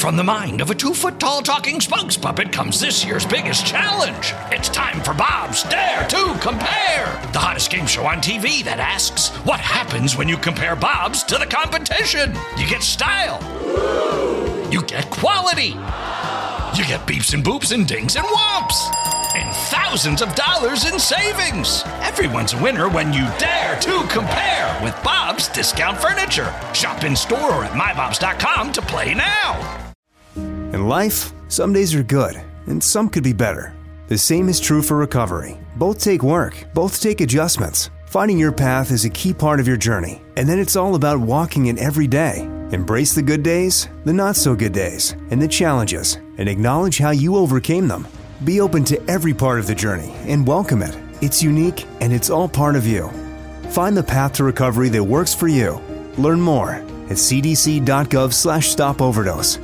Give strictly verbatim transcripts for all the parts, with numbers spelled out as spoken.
From the mind of a two-foot-tall talking spokes puppet comes this year's biggest challenge. It's time for Bob's Dare to Compare, the hottest game show on T V that asks, what happens when you compare Bobs to the competition? You get style. You get quality. You get beeps and boops and dings and whomps. And thousands of dollars in savings. Everyone's a winner when you dare to compare with Bob's Discount Furniture. Shop in store or at my bobs dot com to play now. In life, some days are good, and some could be better. The same is true for recovery. Both take work, both take adjustments. Finding your path is a key part of your journey, and then it's all about walking it every day. Embrace the good days, the not-so-good days, and the challenges, and acknowledge how you overcame them. Be open to every part of the journey and welcome it. It's unique, and it's all part of you. Find the path to recovery that works for you. Learn more at c d c dot gov slash stop overdose.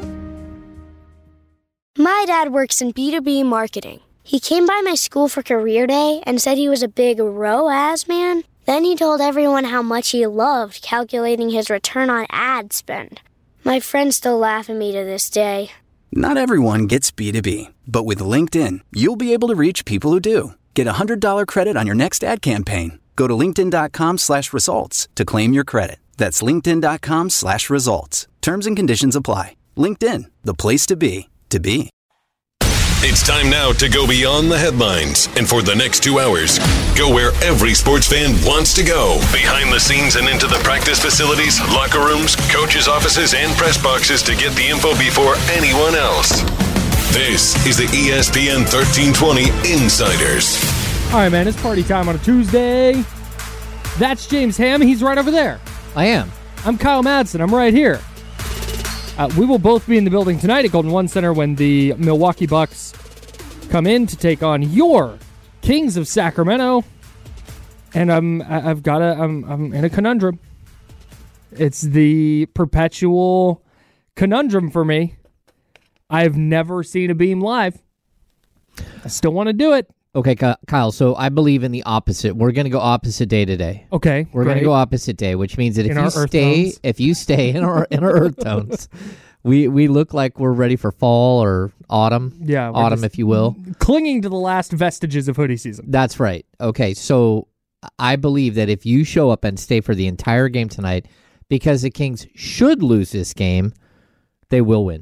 My dad works in B two B marketing. He came by my school for career day and said he was a big R O A S man. Then he told everyone how much he loved calculating his return on ad spend. My friends still laugh at me to this day. Not everyone gets B two B, but with LinkedIn, you'll be able to reach people who do. Get a one hundred dollars credit on your next ad campaign. Go to linkedin.com slash results to claim your credit. That's linkedin.com slash results. Terms and conditions apply. LinkedIn, the place to be, to be. It's time now to go beyond the headlines. And for the next two hours, go where every sports fan wants to go. Behind the scenes and into the practice facilities, locker rooms, coaches' offices, and press boxes to get the info before anyone else. This is the E S P N thirteen twenty Insiders. All right, man, it's party time on a Tuesday. That's James Ham. He's right over there. I am. I'm Kyle Madsen. I'm right here. Uh, we will both be in the building tonight at Golden One Center when the Milwaukee Bucks come in to take on your Kings of Sacramento. And I'm, I've got a, I'm, I'm in a conundrum. It's the perpetual conundrum for me. I've never seen a Beam live. I still want to do it. Okay, Kyle, so I believe in the opposite. We're going to go opposite day today. Okay, We're going to go opposite day, which means that if you stay if you stay in our in our earth tones, we we look like we're ready for fall or autumn. Yeah, autumn if you will. Clinging to the last vestiges of hoodie season. That's right. Okay, so I believe that if you show up and stay for the entire game tonight, because the Kings should lose this game, they will win.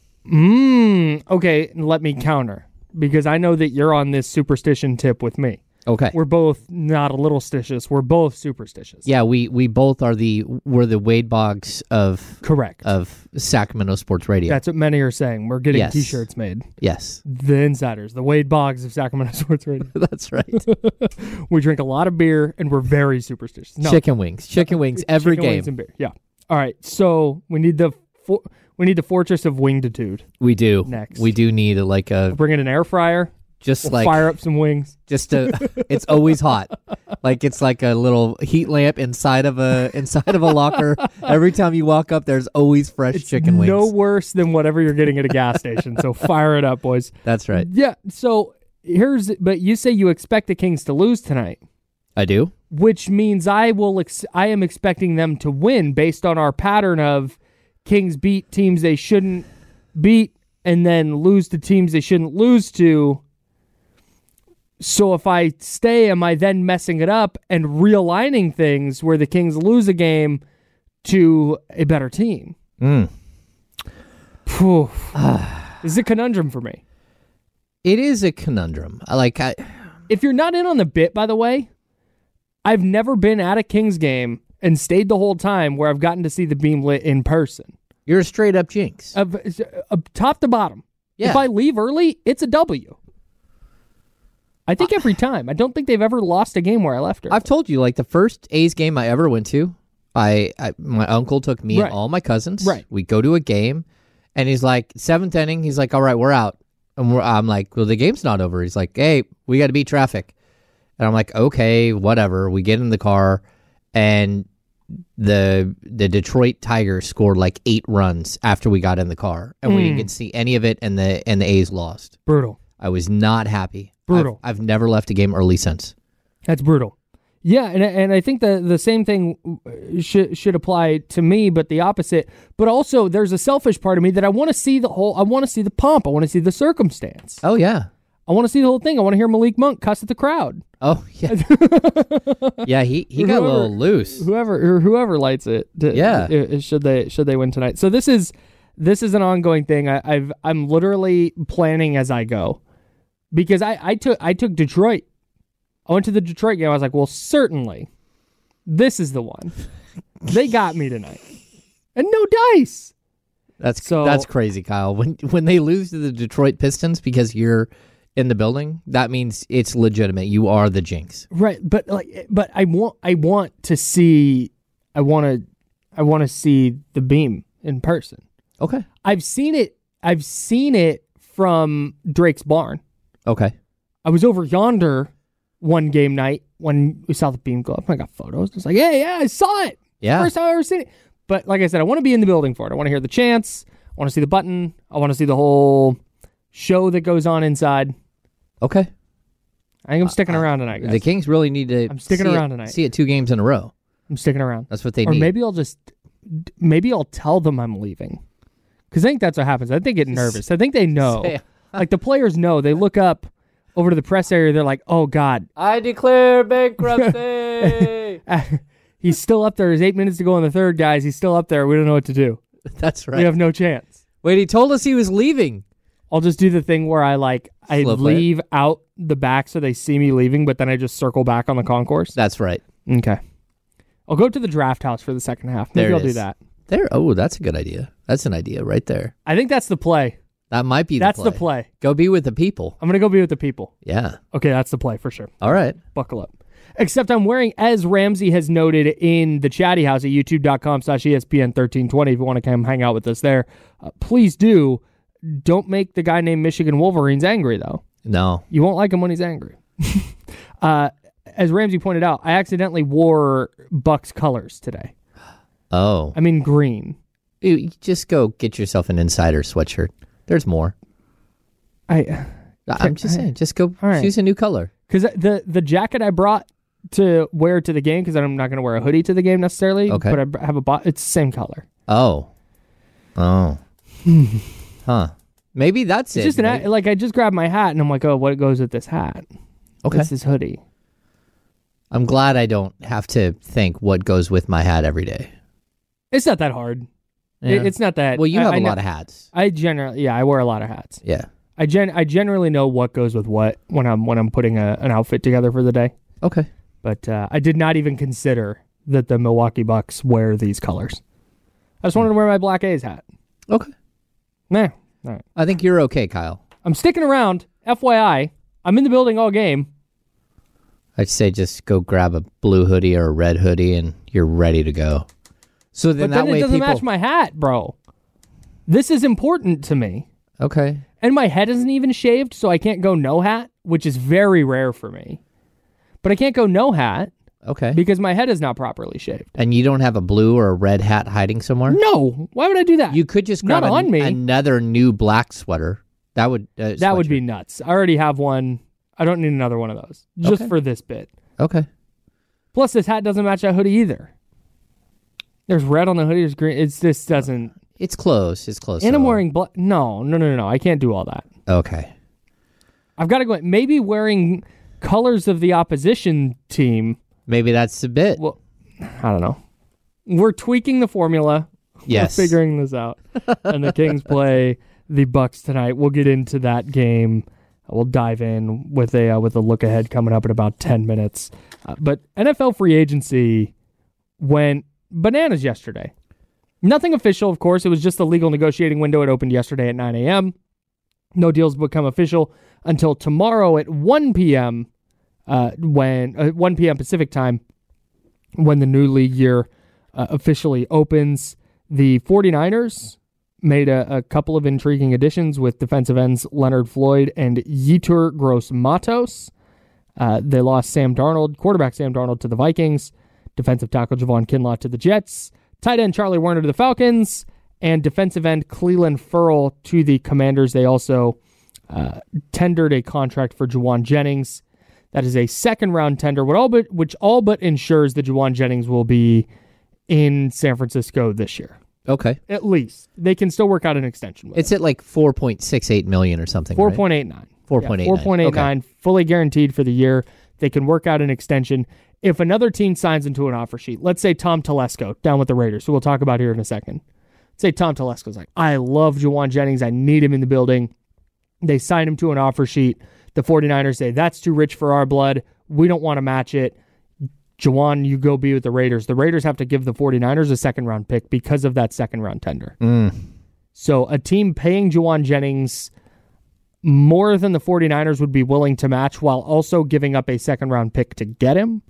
Mm, okay, let me counter. Because I know that you're on this superstition tip with me. Okay. We're both not a little stitious. We're both superstitious. Yeah, we, we both are the we're the Wade Boggs of correct of Sacramento sports radio. That's what many are saying. We're getting yes. T-shirts made. Yes. The insiders, the Wade Boggs of Sacramento sports radio. That's right. We drink a lot of beer and we're very superstitious. No. Chicken wings, chicken wings every chicken game. Wings and beer. Yeah. All right. So we need the. Fo- We need the Fortress of Wingitude. We do. Next. We do need a, like a... We'll bring in an air fryer. Just we'll like... fire up some wings. Just to... It's always hot. Like it's like a little heat lamp inside of a inside of a locker. Every time you walk up, there's always fresh it's chicken wings. No worse than whatever you're getting at a gas station. So fire it up, boys. That's right. Yeah. So here's... But you say you expect the Kings to lose tonight. I do. Which means I will. Ex- I am expecting them to win based on our pattern of... Kings beat teams they shouldn't beat and then lose to teams they shouldn't lose to. So if I stay, am I then messing it up and realigning things where the Kings lose a game to a better team? Mm. This is a conundrum for me. It is a conundrum. I like I... If you're not in on the bit, by the way, I've never been at a Kings game and stayed the whole time where I've gotten to see the beam lit in person. You're a straight up jinx. Uh, uh, top to bottom. Yeah. If I leave early, it's a W. I think every time. I don't think they've ever lost a game where I left early. I've told you, like the first A's game I ever went to, I, I my uncle took me right. and all my cousins. Right. We go to a game, and he's like, seventh inning, he's like, all right, we're out. And we're, I'm like, well, the game's not over. He's like, hey, we got to beat traffic. And I'm like, okay, whatever. We get in the car, and the the Detroit Tigers scored like eight runs after we got in the car, and mm. we didn't get to see any of it, and the and the A's lost. Brutal. I was not happy. Brutal. I've, I've never left a game early since. That's brutal. Yeah, and and I think the, the same thing should should apply to me, but the opposite. But also, there's a selfish part of me that I want to see the whole. I want to see the pomp. I want to see the circumstance. Oh yeah. I want to see the whole thing. I want to hear Malik Monk cuss at the crowd. Oh yeah. yeah, he, he got Whoever- a little loose. Whoever or whoever lights it. to- Yeah. i- i- should they should they win tonight? So this is this is an ongoing thing. I, I've I'm literally planning as I go, because I, I took I took Detroit. I went to the Detroit game. I was like, well, certainly, this is the one. They got me tonight, and no dice. That's So- that's crazy, Kyle. When when they lose to the Detroit Pistons because you're in the building, that means it's legitimate. You are the jinx. Right, but like, but I want I want to see. I want to I want to see the beam in person. Okay. I've seen it. I've seen it from Drake's barn. Okay. I was over yonder one game night when we saw the beam go up. I got photos. It's like, yeah, yeah, I saw it. Yeah. First time I ever seen it. But like I said, I want to be in the building for it. I want to hear the chants. I want to see the button. I want to see the whole show that goes on inside. Okay. I think I'm sticking Uh, around tonight, guys. The Kings really need to. I'm sticking see around it, tonight. See it two games in a row. I'm sticking around. That's what they or need. maybe I'll just, maybe I'll tell them I'm leaving. Because I think that's what happens. I think they get nervous. I think they know. Say- Like the players know. They look up over to the press area. They're like, oh, God. I declare bankruptcy. He's still up there. There's eight minutes to go in the third, guys. He's still up there. We don't know what to do. That's right. We have no chance. Wait, he told us he was leaving. I'll just do the thing where I like I Slow play it. leave out the back so they see me leaving, but then I just circle back on the concourse. That's right. Okay. I'll go to the draft house for the second half. Maybe There it I'll do is. that. There. Oh, that's a good idea. That's an idea right there. I think that's the play. That might be the That's play. the play. Go be with the people. I'm gonna go be with the people. Yeah. Okay, that's the play for sure. All right. Buckle up. Except I'm wearing, as Ramsey has noted in the chatty house at youtube.com slash ESPN thirteen twenty. If you want to come hang out with us there, uh, please do. Don't make the guy named Michigan Wolverines angry, though. No. You won't like him when he's angry. uh, as Ramsey pointed out, I accidentally wore Bucks colors today. Oh. I mean green. You, you just go get yourself an insider sweatshirt. There's more. I I'm just saying. Just go All right. choose a new color. because the the jacket I brought to wear to the game, because I'm not going to wear a hoodie to the game necessarily. Okay. But I have a bo- it's the same color. Oh. Oh. Huh. Maybe that's It's it. just an Maybe- a- like I just grabbed my hat and I'm like, oh, what goes with this hat? Okay. It's this hoodie. I'm glad I don't have to think what goes with my hat every day. It's not that hard. It- Yeah. it's not that. Well, you I- have I a know- lot of hats. I generally, yeah, I wear a lot of hats. Yeah. I gen I generally know what goes with what when I'm when I'm putting a, an outfit together for the day. Okay. But uh, I did not even consider that the Milwaukee Bucks wear these colors. I just wanted to wear my Black A's hat. Okay. Nah, all right. I think you're okay, Kyle. I'm sticking around. F Y I, I'm in the building all game. I'd say just go grab a blue hoodie or a red hoodie and you're ready to go. So then But that then it way doesn't people... match my hat, bro. This is important to me. Okay. And my head isn't even shaved, so I can't go no hat, which is very rare for me. But I can't go no hat Okay. because my head is not properly shaved. And you don't have a blue or a red hat hiding somewhere? No, why would I do that? You could just grab Not a- on me. another new black sweater. That would uh, that would sweatshirt. be nuts. I already have one. I don't need another one of those just Okay. for this bit. Okay. Plus, this hat doesn't match that hoodie either. There's red on the hoodie. There's green. It's this doesn't. It's close. It's close. And I'm though. wearing black. No, no, no, no, no. I can't do all that. Okay. I've got to go. Maybe wearing colors of the opposition team. Maybe that's a bit. Well, I don't know. We're tweaking the formula. Yes. We're figuring this out. And the Kings play the Bucks tonight. We'll get into that game. We'll dive in with a uh, with a look ahead coming up in about ten minutes. Uh, but N F L free agency went bananas yesterday. Nothing official, of course. It was just the legal negotiating window. It opened yesterday at nine a.m. No deals become official until tomorrow at one p.m. Uh, when uh, one p.m. Pacific time, when the new league year uh, officially opens. The 49ers made a, a couple of intriguing additions with defensive ends Leonard Floyd and Yetur Gross-Matos. Uh, they lost Sam Darnold, quarterback Sam Darnold to the Vikings, defensive tackle Javon Kinlaw to the Jets, tight end Charlie Werner to the Falcons, and defensive end Cleland Ferrell to the Commanders. They also uh, tendered a contract for Juwan Jennings. That is a second round tender, which all but, which all but ensures that Juwan Jennings will be in San Francisco this year. Okay. At least. They can still work out an extension with It's it. at like four point six eight million dollars or something, four right? point eight nine. four point eight nine. four point eight nine, okay. Fully guaranteed for the year. They can work out an extension. If another team signs into an offer sheet, let's say Tom Telesco down with the Raiders, who we'll talk about here in a second. Let's say Tom Telesco's like, I love Juwan Jennings. I need him in the building. They sign him to an offer sheet. The 49ers say, that's too rich for our blood. We don't want to match it. Juwan, you go be with the Raiders. The Raiders have to give the 49ers a second-round pick because of that second-round tender. Mm. So a team paying Juwan Jennings more than the 49ers would be willing to match while also giving up a second-round pick to get him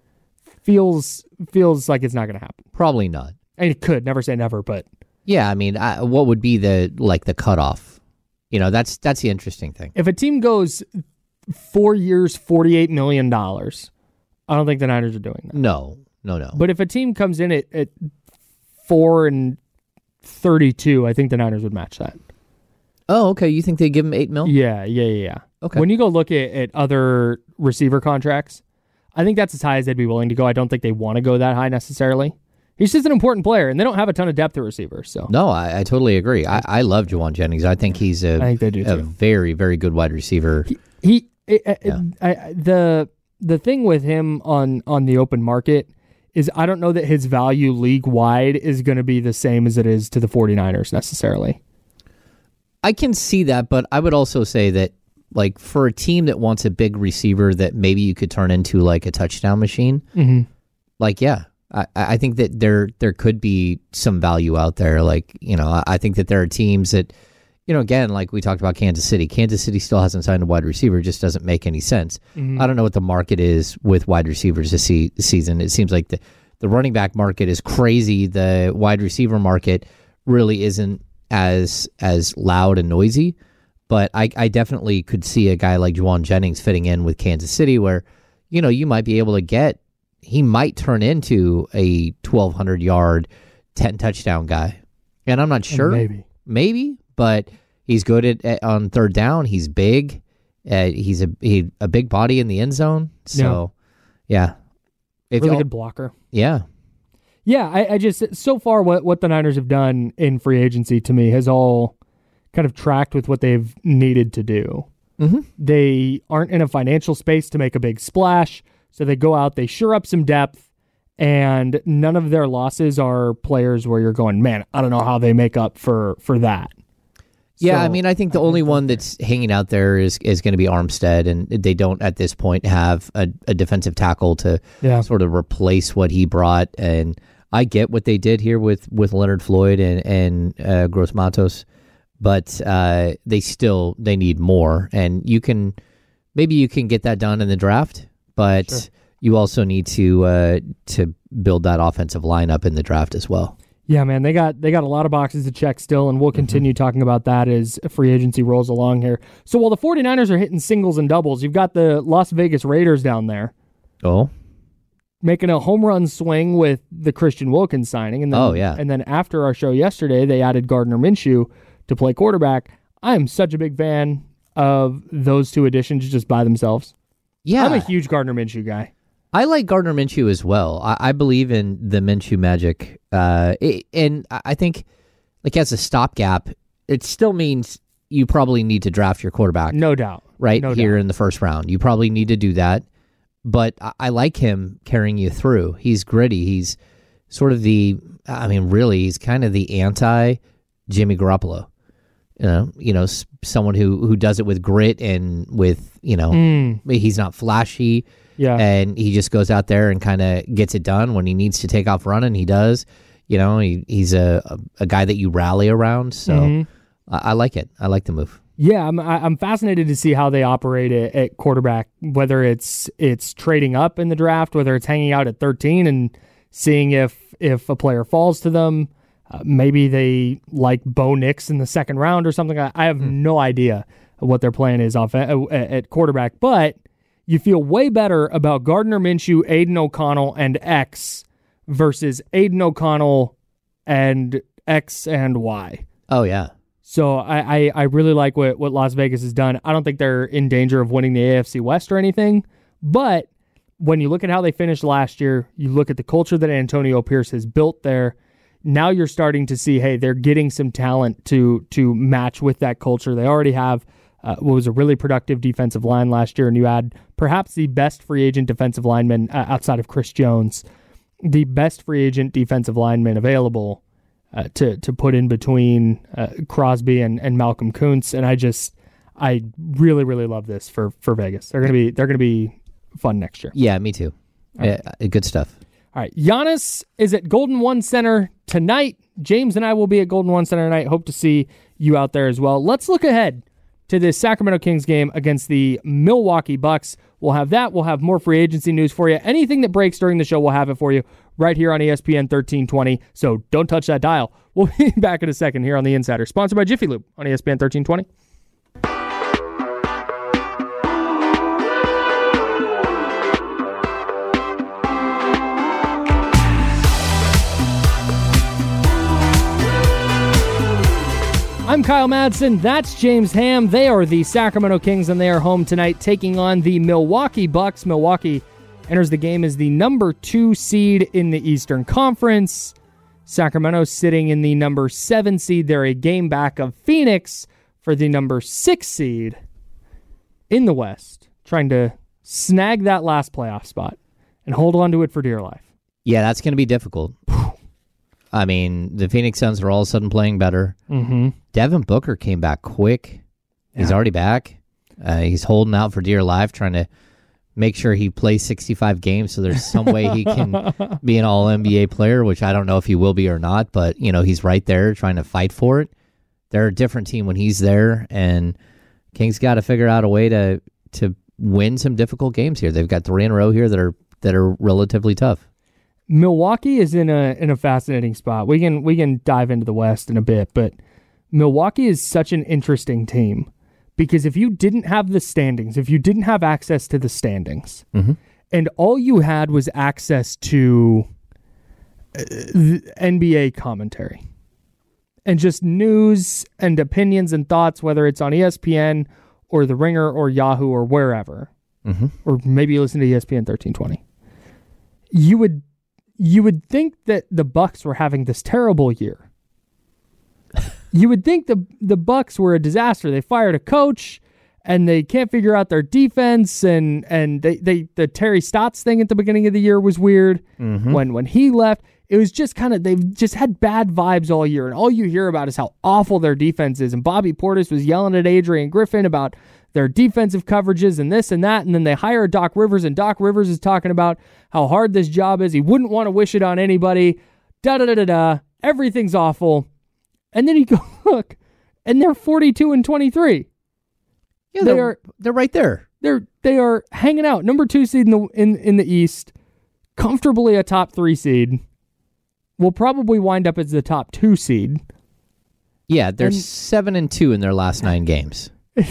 feels feels like it's not going to happen. Probably not. And it could. Never say never, but... Yeah, I mean, I, what would be the like the cutoff? You know, that's that's the interesting thing. If a team goes four years, forty-eight million dollars, I don't think the Niners are doing that. No, no, no. But if a team comes in at, at four and thirty-two, I think the Niners would match that. Oh, okay. You think they give him eight mil? Yeah, yeah, yeah, yeah. Okay. When you go look at, at other receiver contracts, I think that's as high as they'd be willing to go. I don't think they want to go that high necessarily. He's just an important player, and they don't have a ton of depth at receiver. So no, I, I totally agree. I, I love Juwan Jennings. I think he's a, I think they do a too. very, very good wide receiver. He, he I, Yeah. I, I, the the thing with him on on the open market is I don't know that his value league wide is going to be the same as it is to the 49ers necessarily. I can see that, but I would also say that, like, for a team that wants a big receiver that maybe you could turn into like a touchdown machine, Mm-hmm. like, yeah, I, I think that there there could be some value out there. Like, you know, I, I think that there are teams that, you know, again, like we talked about Kansas City. Kansas City still hasn't signed a wide receiver. It just doesn't make any sense. Mm-hmm. I don't know what the market is with wide receivers this se- season. It seems like the, the running back market is crazy. The wide receiver market really isn't as as loud and noisy. But I, I definitely could see a guy like Juwan Jennings fitting in with Kansas City where, you know, you might be able to get, he might turn into a twelve hundred yard, ten touchdown guy. And I'm not sure. Maybe. Maybe, but he's good at, at on third down. He's big. Uh, he's a he, a big body in the end zone. So, yeah. If Really y'all- good blocker. Yeah. Yeah, I, I just, so far what, what the Niners have done in free agency to me has all kind of tracked with what they've needed to do. Mm-hmm. They aren't in a financial space to make a big splash, so they go out, they sure up some depth, and none of their losses are players where you're going, man, I don't know how they make up for, for that. Yeah, So, I mean, I think the I only think one that's hanging out there is is going to be Armstead, and they don't at this point have a, a defensive tackle to Yeah. sort of replace what he brought. And I get what they did here with, with Leonard Floyd and and uh, Gross Matos, but uh, they still they need more. And you can maybe you can get that done in the draft, but Sure. you also need to uh, to build that offensive lineup in the draft as well. Yeah, man, they got they got a lot of boxes to check still, and we'll continue mm-hmm. talking about that as free agency rolls along here. So while the 49ers are hitting singles and doubles, you've got the Las Vegas Raiders down there Oh, making a home run swing with the Christian Wilkins signing. And then, Oh, yeah. And then after our show yesterday, they added Gardner Minshew to play quarterback. I am such a big fan of those two additions just by themselves. yeah. I'm a huge Gardner Minshew guy. I like Gardner Minshew as well. I, I believe in the Minshew magic. Uh, it, and I think, like, as a stopgap, it still means you probably need to draft your quarterback. No doubt. Right no here doubt. in the first round. You probably need to do that. But I, I like him carrying you through. He's gritty. He's sort of the, I mean, really, he's kind of the anti Jimmy Garoppolo. You know, you know, s- someone who, who does it with grit and with, you know, Mm, he's not flashy. yeah. And he just goes out there and kind of gets it done. When he needs to take off running, he does. You know, he, he's a, a, a guy that you rally around. So Mhm. I, I like it. I like the move. Yeah, I'm I- I'm fascinated to see how they operate at, at quarterback. Whether it's it's trading up in the draft, whether it's hanging out at thirteen and seeing if if a player falls to them. Uh, maybe they like Bo Nix in the second round or something. I, I have no idea what their plan is off at, at quarterback. But you feel way better about Gardner Minshew, Aiden O'Connell, and X versus Aiden O'Connell and X and Y. Oh, yeah. So I, I, I really like what, what Las Vegas has done. I don't think they're in danger of winning the A F C West or anything, But when you look at how they finished last year, you look at the culture that Antonio Pierce has built there, now you're starting to see, hey, they're getting some talent to to match with that culture. They already have uh, what was a really productive defensive line last year, and you add perhaps the best free agent defensive lineman uh, outside of Chris Jones, the best free agent defensive lineman available uh, to to put in between uh, Crosby and, and Malcolm Kuntz. And I just, I really, really love this for, for Vegas. They're gonna be they're gonna be fun next year. Yeah, me too. Right. Yeah, good stuff. All right, Giannis is at Golden One Center tonight. James and I will be at Golden One Center tonight. Hope to see you out there as well. Let's look ahead to this Sacramento Kings game against the Milwaukee Bucks. We'll have that. We'll have more free agency news for you. Anything that breaks during the show, we'll have it for you right here on E S P N thirteen twenty. So don't touch that dial. We'll be back in a second here on The Insider, sponsored by Jiffy Lube on E S P N thirteen twenty. I'm Kyle Madsen. That's James Ham. They are the Sacramento Kings, and they are home tonight taking on the Milwaukee Bucks. Milwaukee enters the game as the number two seed in the Eastern Conference. Sacramento sitting in the number seven seed. They're a game back of Phoenix for the number six seed in the West, trying to snag that last playoff spot and hold on to it for dear life. Yeah, that's going to be difficult. I mean, the Phoenix Suns are all of a sudden playing better. Mm-hmm. Devin Booker came back quick. He's Yeah. already back. Uh, he's holding out for dear life, trying to make sure he plays sixty-five games so there's some way he can be an all N B A player, which I don't know if he will be or not, but, you know, he's right there trying to fight for it. They're a different team when he's there, and Kings got to figure out a way to to win some difficult games here. They've got three in a row here that are that are relatively tough. Milwaukee is in a in a fascinating spot. We can we can dive into the West in a bit, but Milwaukee is such an interesting team because if you didn't have the standings, if you didn't have access to the standings, Mm-hmm. and all you had was access to uh, N B A commentary and just news and opinions and thoughts, whether it's on E S P N or The Ringer or Yahoo or wherever, Mm-hmm. or maybe you listen to E S P N thirteen twenty, you would you would think that the Bucks were having this terrible year. You would think the the Bucks were a disaster. They fired a coach and they can't figure out their defense, and and they, they the Terry Stotts thing at the beginning of the year was weird. Mm-hmm. When when he left, it was just kind of, they've just had bad vibes all year, and all you hear about is how awful their defense is. And Bobby Portis was yelling at Adrian Griffin about their defensive coverages and this and that, and then they hire Doc Rivers, and Doc Rivers is talking about how hard this job is. He wouldn't want to wish it on anybody. Da da da da da. Everything's awful. And then you go look, and they're forty-two and twenty-three. Yeah, they they're, are they're right there. they're they are hanging out, number two seed in the in, in the East, comfortably a top three seed. Will probably wind up as the top two seed. Yeah, they're And- seven and two in their last nine games.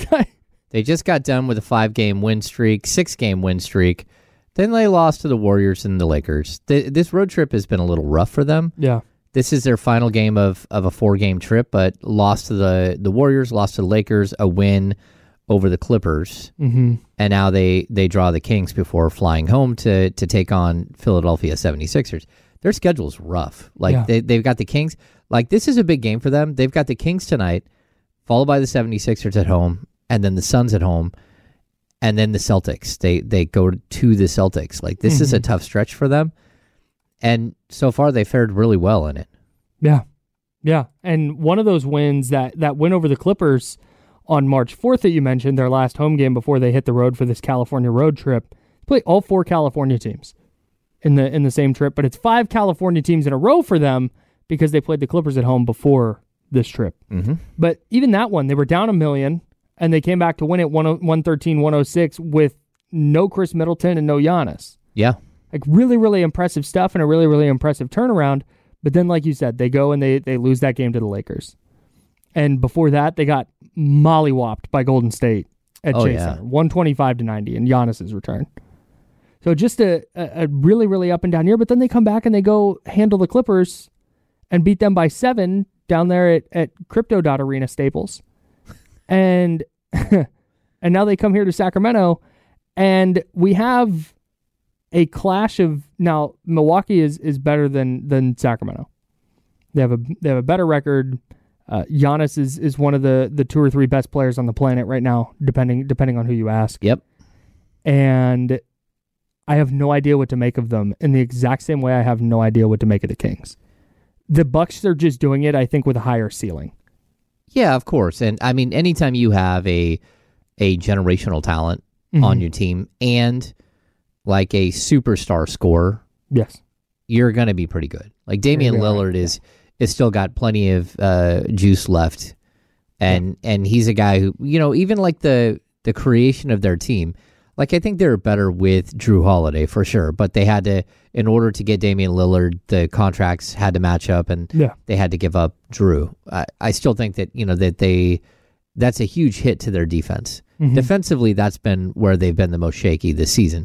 They just got done with a five-game win streak, six-game win streak. Then they lost to the Warriors and the Lakers. Th- this road trip has been a little rough for them. Yeah. This is their final game of, of a four-game trip, but lost to the, the Warriors, lost to the Lakers, a win over the Clippers, Mm-hmm. and now they, they draw the Kings before flying home to to take on Philadelphia seventy-sixers. Their schedule's rough. Like, Yeah. they, they've got the Kings. Like, this is a big game for them. They've got the Kings tonight, followed by the seventy-sixers at home, and then the Suns at home, and then the Celtics. They they go to the Celtics. Like, this is a tough stretch for them. And so far, they fared really well in it. Yeah. Yeah. And one of those wins, that, that win over the Clippers on March fourth that you mentioned, their last home game before they hit the road for this California road trip, play all four California teams in the in the same trip, but it's five California teams in a row for them because they played the Clippers at home before this trip. Mm-hmm. But even that one, they were down a million, and they came back to win it one thirteen one oh six with no Chris Middleton and no Giannis. Yeah. Like, really, really impressive stuff and a really, really impressive turnaround. But then, like you said, they go and they they lose that game to the Lakers. And before that, they got mollywopped by Golden State at Oh, Chase yeah. Center, one twenty-five to ninety in Giannis's return. So just a, a, a really, really up and down year. But then they come back and they go handle the Clippers and beat them by seven down there at, at Crypto Dot Arena Staples. And and now they come here to Sacramento And we have a clash of now. Milwaukee is, is better than than Sacramento. They have a they have a better record. Uh, Giannis is, is one of the, the two or three best players on the planet right now, depending depending on who you ask. Yep. And I have no idea what to make of them in the exact same way I have no idea what to make of the Kings. The Bucks are just doing it, I think, with a higher ceiling. Yeah, of course. And I mean, anytime you have a a generational talent mm-hmm. on your team and like a superstar scorer, yes, you're going to be pretty good. Like Damian Lillard right. is is still got plenty of uh, juice left, and yeah. and he's a guy who, you know, even like the the creation of their team. Like, I think they're better with Drew Holiday for sure, but they had to, in order to get Damian Lillard, the contracts had to match up, and yeah. they had to give up Drew. I, I still think that, you know, that they, that's a huge hit to their defense. Mm-hmm. Defensively, that's been where they've been the most shaky this season.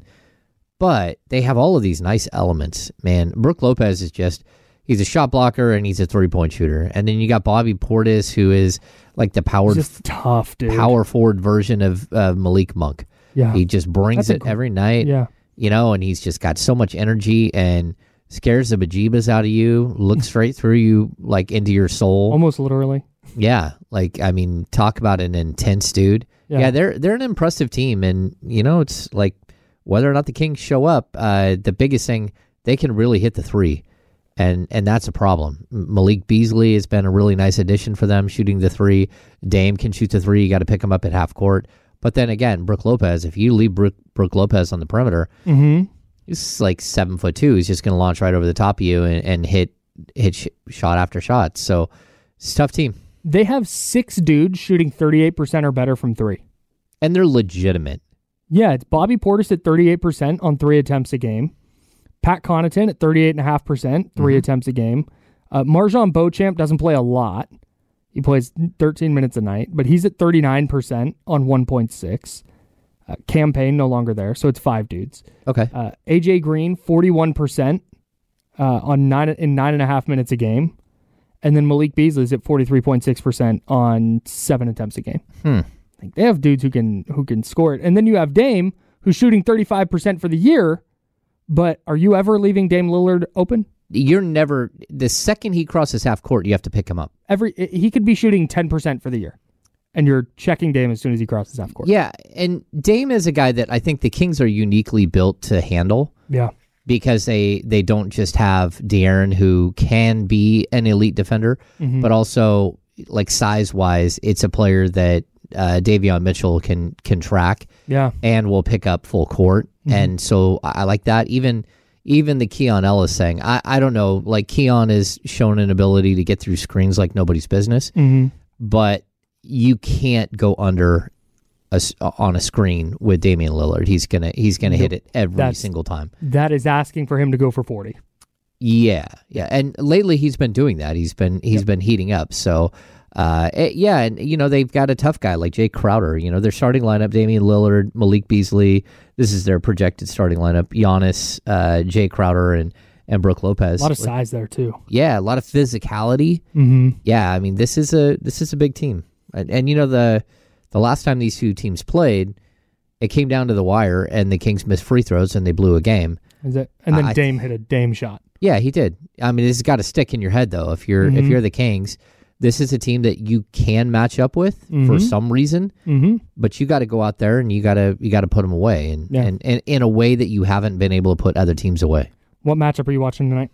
But they have all of these nice elements, man. Brook Lopez is just, he's a shot blocker and he's a three-point shooter. And then you got Bobby Portis, who is like the power, just tough, dude. power forward version of uh, Malik Monk. Yeah. He just brings That's it every night, yeah. you know, and he's just got so much energy and scares the bejeebas out of you, looks straight through you, like into your soul. Almost literally. Yeah. Like, I mean, talk about an intense dude. Yeah, yeah they're they're an impressive team. And, you know, it's like whether or not the Kings show up, uh, the biggest thing, they can really hit the three. And and that's a problem. Malik Beasley has been a really nice addition for them, shooting the three. Dame can shoot the three. You got to pick him up at half court. But then again, Brook Lopez, if you leave Brook, Brook Lopez on the perimeter, mm-hmm. he's like seven foot two. He's just going to launch right over the top of you and, and hit hit sh- shot after shot. So it's a tough team. They have six dudes shooting thirty-eight percent or better from three. And they're legitimate. Yeah, it's Bobby Portis at thirty-eight percent on three attempts a game. Pat Connaughton at thirty-eight point five percent, three mm-hmm. attempts a game. Uh, Marjon Beauchamp doesn't play a lot. He plays thirteen minutes a night, but he's at thirty-nine percent on one point six. Uh, Campaign no longer there, so it's five dudes. Okay. Uh, A J Green, forty-one percent uh, on nine in nine and a half minutes a game. And then Malik Beasley's at forty-three point six percent on seven attempts a game. Hmm. Like, they have dudes who can who can score it. And then you have Dame, who's shooting thirty-five percent for the year, but are you ever leaving Dame Lillard open? You're never, the second he crosses half court, you have to pick him up. Every He could be shooting ten percent for the year, and you're checking Dame as soon as he crosses half court. Yeah, and Dame is a guy that I think the Kings are uniquely built to handle. Yeah. Because they, they don't just have De'Aaron, who can be an elite defender, mm-hmm. but also, like, size-wise, it's a player that uh, Davion Mitchell can, can track yeah. and will pick up full court. Mm-hmm. And so I, I like that. Even... Even the Keon Ellis thing, I, I don't know, like Keon has shown an ability to get through screens like nobody's business, mm-hmm. but you can't go under a, on a screen with Damian Lillard. He's gonna he's gonna nope. hit it every That's, single time. That is asking for him to go for forty. Yeah, yeah, and lately he's been doing that. He's been he's yep. been heating up. So. Uh, it, yeah, and, you know, they've got a tough guy like Jay Crowder. You know, their starting lineup, Damian Lillard, Malik Beasley. This is their projected starting lineup. Giannis, uh, Jay Crowder, and, and Brook Lopez. A lot of size there, too. Yeah, a lot of physicality. Mm-hmm. Yeah, I mean, this is a this is a big team. And, and, you know, the the last time these two teams played, it came down to the wire, and the Kings missed free throws, and they blew a game. Is it? And then uh, Dame hit a Dame shot. Yeah, he did. I mean, this has got to stick in your head, though. If you're mm-hmm. if you're the Kings, this is a team that you can match up with mm-hmm. for some reason, mm-hmm. but you got to go out there and you got to you got to put them away, and, yeah. and, and in a way that you haven't been able to put other teams away. What matchup are you watching tonight?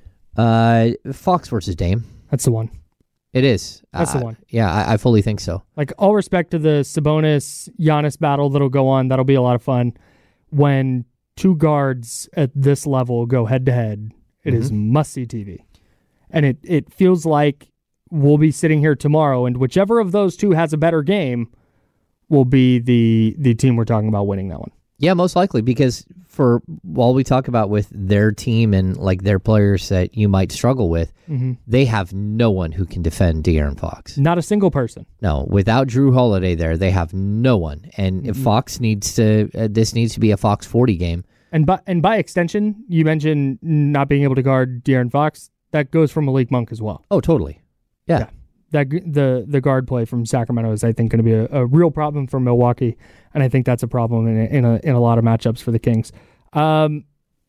Uh, Fox versus Dame. That's the one. It is. That's uh, the one. Yeah, I, I fully think so. Like, all respect to the Sabonis Giannis battle that'll go on. That'll be a lot of fun. When two guards at this level go head to head, it mm-hmm. is must-see T V, and it it feels like we'll be sitting here tomorrow, and whichever of those two has a better game will be the the team we're talking about winning that one. Yeah, most likely, because for while we talk about with their team and like their players that you might struggle with, mm-hmm. they have no one who can defend De'Aaron Fox. Not a single person. No, without Drew Holiday there, they have no one. And mm-hmm. if Fox needs to, uh, this needs to be a Fox forty game. And by and by extension, you mentioned not being able to guard De'Aaron Fox. That goes for Malik Monk as well. Oh, totally. Yeah. yeah. that the the guard play from Sacramento is, I think, going to be a, a real problem for Milwaukee, and I think that's a problem in a, in a in a lot of matchups for the Kings. Um,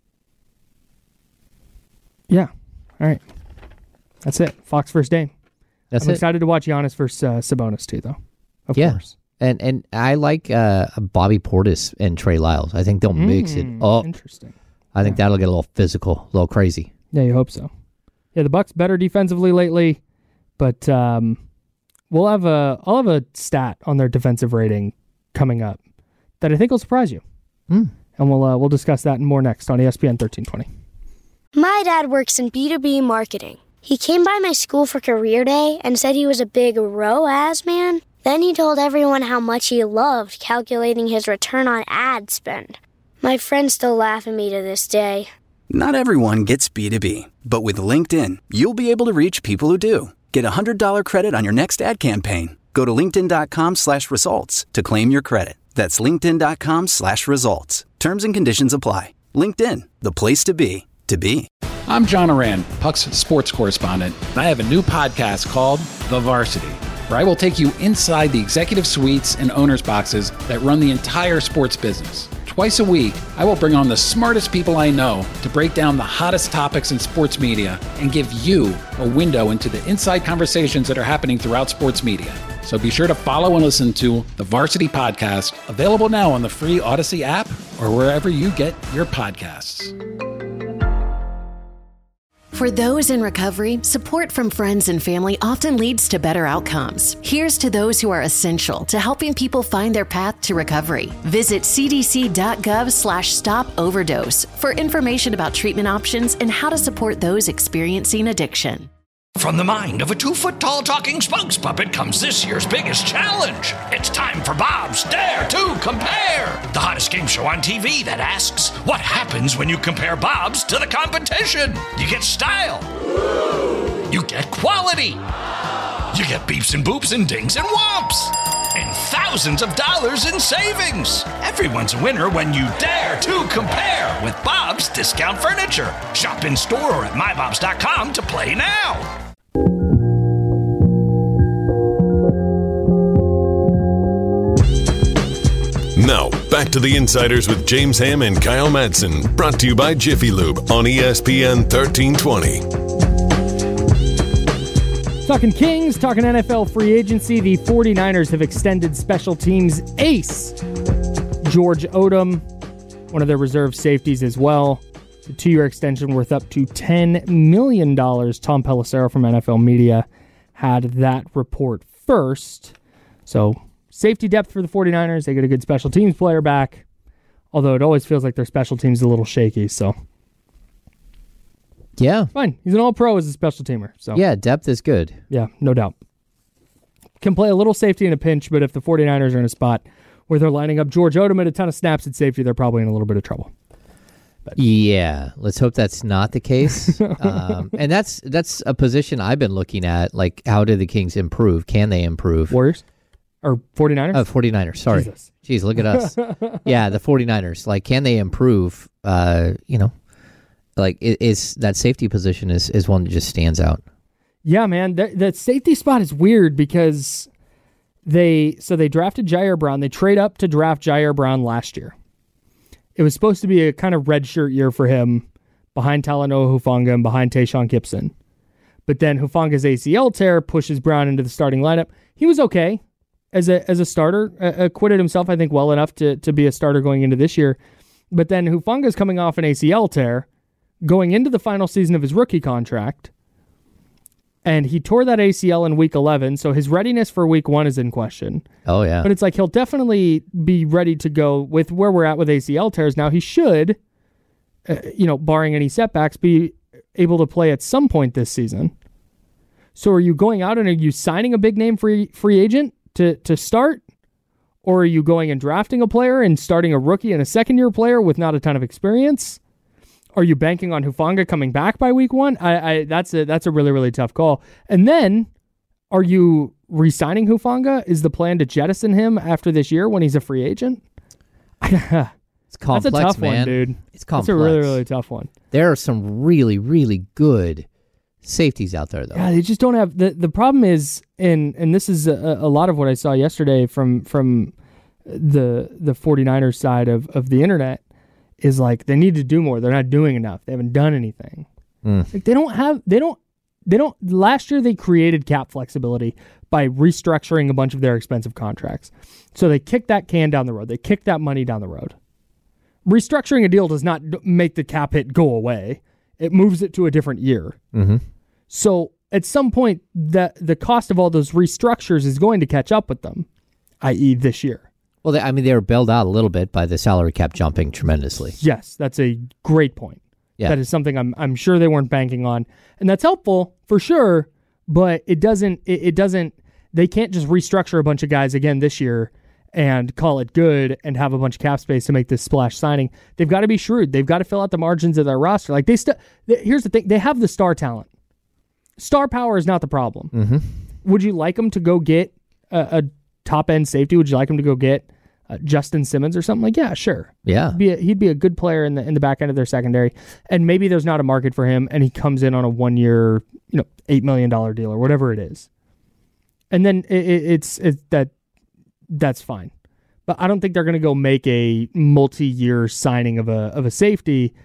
yeah, all right, that's it. Fox versus Dame. That's I'm it. excited to watch Giannis versus uh, Sabonis too, though. Of yeah. course. And and I like uh, Bobby Portis and Trey Lyles. I think they'll mm, mix it up. Interesting. I think yeah. that'll get a little physical, a little crazy. Yeah, you hope so. Yeah, the Bucks better defensively lately, but um, we'll have a I'll have a stat on their defensive rating coming up that I think will surprise you, mm. and we'll uh, we'll discuss that and more next on E S P N thirteen twenty. My dad works in B two B marketing. He came by my school for career day and said he was a big R O A S man. Then he told everyone how much he loved calculating his return on ad spend. My friends still laugh at me to this day. Not everyone gets B two B, but with LinkedIn, you'll be able to reach people who do. Get a one hundred dollars credit on your next ad campaign. Go to linkedin.com slash results to claim your credit. That's linkedin.com slash results. Terms and conditions apply. LinkedIn, the place to be, to be. I'm John Oran, Puck's sports correspondent, and I have a new podcast called The Varsity, where I will take you inside the executive suites and owners' boxes that run the entire sports business. Twice a week, I will bring on the smartest people I know to break down the hottest topics in sports media and give you a window into the inside conversations that are happening throughout sports media. So be sure to follow and listen to the Varsity Podcast, available now on the free Odyssey app or wherever you get your podcasts. For those in recovery, support from friends and family often leads to better outcomes. Here's to those who are essential to helping people find their path to recovery. Visit cdc.gov slash stop overdose for information about treatment options and how to support those experiencing addiction. From the mind of a two-foot-tall talking spokes puppet comes this year's biggest challenge. It's time for Bob's Dare to Compare, the hottest game show on T V that asks, what happens when you compare Bob's to the competition? You get style. You get quality. You get beeps and boops and dings and whomps. And thousands of dollars in savings. Everyone's a winner when you dare to compare with Bob's Discount Furniture. Shop in store or at my bobs dot com to play now. Now, back to the Insiders with James Ham and Kyle Madsen, brought to you by Jiffy Lube on E S P N thirteen twenty. Talking Kings, talking N F L free agency. The 49ers have extended special teams ace George Odom, one of their reserve safeties as well. A two-year extension worth up to ten million dollars. Tom Pelissero from N F L Media had that report first. So, safety depth for the 49ers. They get a good special teams player back, although it always feels like their special teams is a little shaky, so... Yeah. Fine. He's an all-pro as a special teamer. So yeah, depth is good. Yeah, no doubt. Can play a little safety in a pinch, but if the 49ers are in a spot where they're lining up George Odom at a ton of snaps at safety, they're probably in a little bit of trouble. But. Yeah, let's hope that's not the case. um, and that's that's a position I've been looking at, like how do the Kings improve? Can they improve? Warriors? Or 49ers? Oh, 49ers, sorry. Jesus. Jeez, look at us. Yeah, the 49ers. Like, can they improve, uh, you know? Like, is that safety position is, is one that just stands out. Yeah, man. That, that safety spot is weird because they so they drafted Jair Brown. They trade up to draft Jair Brown last year. It was supposed to be a kind of redshirt year for him behind Talanoa Hufanga and behind Tayshaun Gibson. But then Hufanga's A C L tear pushes Brown into the starting lineup. He was okay as a as a starter, uh, acquitted himself, I think, well enough to, to be a starter going into this year. But then Hufanga's coming off an A C L tear, going into the final season of his rookie contract, and he tore that A C L in week eleven, so his readiness for week one is in question. Oh, yeah. But it's like he'll definitely be ready to go with where we're at with A C L tears. Now, he should, uh, you know, barring any setbacks, be able to play at some point this season. So are you going out and are you signing a big name free free agent to, to start? Or are you going and drafting a player and starting a rookie and a second-year player with not a ton of experience? Are you banking on Hufanga coming back by week one? I, I that's a that's a really, really tough call. And then, are you re-signing Hufanga? Is the plan to jettison him after this year when he's a free agent? It's complex, That's a tough man. one, dude. It's complex. That's a really, really tough one. There are some really, really good Safeties out there, though. Yeah, they just don't have the the problem is, and and this is a, a lot of what I saw yesterday from from the the 49ers side of, of the internet is like they need to do more. They're not doing enough. They haven't done anything. Mm. Like they don't have they don't they don't last year they created cap flexibility by restructuring a bunch of their expensive contracts. So they kicked that can down the road. They kicked that money down the road. Restructuring a deal does not make the cap hit go away. It moves it to a different year. Mm-hmm. So at some point, the the cost of all those restructures is going to catch up with them, that is this year. Well, they, I mean, they were bailed out a little bit by the salary cap jumping tremendously. Yes, that's a great point. Yeah. That is something I'm I'm sure they weren't banking on, and that's helpful for sure. But it doesn't it, it doesn't they can't just restructure a bunch of guys again this year and call it good and have a bunch of cap space to make this splash signing. They've got to be shrewd. They've got to fill out the margins of their roster. Like they st- here's the thing: they have the star talent. Star power is not the problem. Mm-hmm. Would you like them to go get a, a top end safety? Would you like them to go get uh, Justin Simmons or something? Like, yeah, sure. Yeah, he'd be a, he'd be a good player in the in the back end of their secondary. And maybe there's not a market for him, and he comes in on a one year, you know, eight million dollar deal or whatever it is. And then it, it, it's it's that that's fine. But I don't think they're going to go make a multi year signing of a of a safety,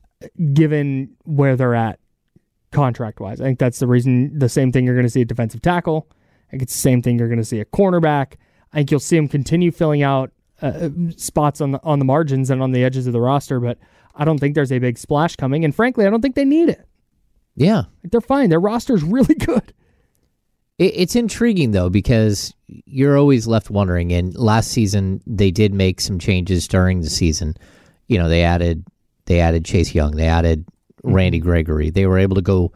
given where they're at. Contract-wise, I think that's the reason. The same thing you're going to see at defensive tackle. I think it's the same thing you're going to see at cornerback. I think you'll see them continue filling out uh, spots on the on the margins and on the edges of the roster. But I don't think there's a big splash coming. And frankly, I don't think they need it. Yeah, they're fine. Their roster's really good. It, it's intriguing though because you're always left wondering. And last season they did make some changes during the season. You know, they added they added Chase Young. They added Randy Gregory. They were able to go,